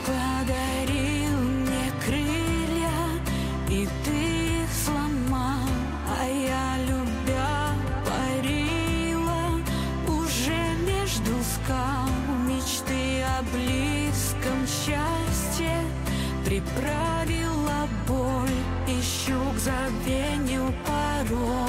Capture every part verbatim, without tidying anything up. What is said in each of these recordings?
подарил мне крылья, и ты их сломал, а я, любя, парила уже между скал. Мечты о близком счастье приправила боль, и щук забвенил пароль.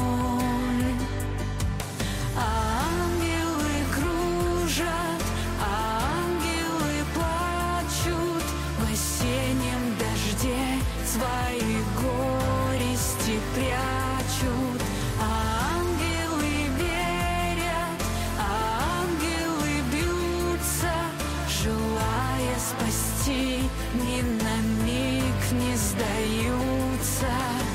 А ангелы кружат, а ангелы плачут в осеннем дожде, свои горести прячут. А ангелы верят, а ангелы бьются, желая спасти, ни на миг не сдаются.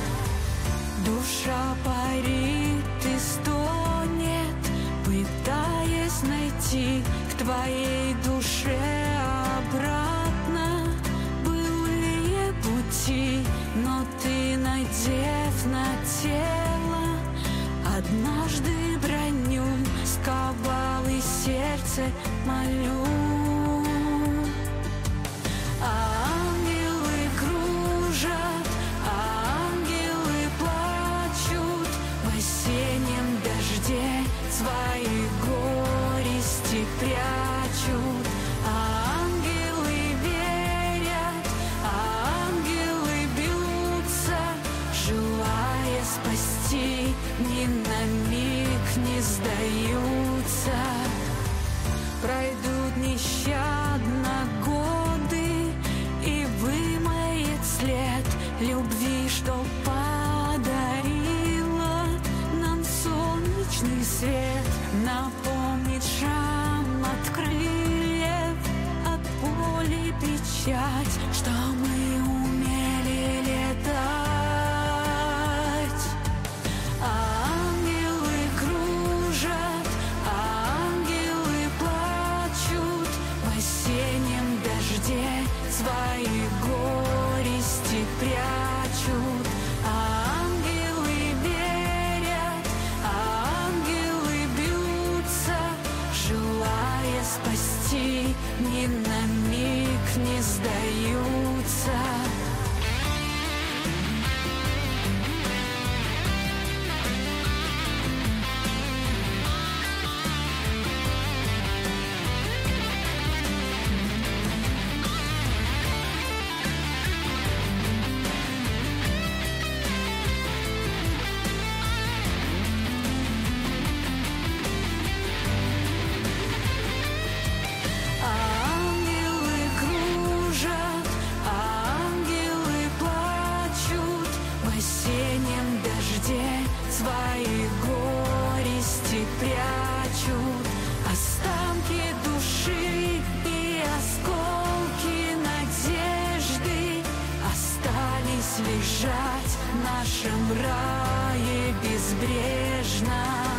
Душа парит и стонет, пытаясь найти к твоей душе обратно былые пути. Но ты, надев на тело однажды броню, сковал и сердце молю. А ангелы кружат, а ангелы плачут в осеннем дожде, свои горести прячут. А ангелы верят, а ангелы бьются, желая спасти, ни на миг не сдаются. Пройдут нещадно годы, и вымоет след любви, что подарила нам солнечный свет. Напомнит шрам от крыльев, от боли печать, что мы умели летать. А ангелы кружат, а ангелы плачут в осеннем дожде, свои горести прячут. А ангелы верят, а ангелы бьются, желая спасти, ни на миг не сдаются. Свои горести прячут. Останки души и осколки надежды остались лежать в нашем рае безбрежно.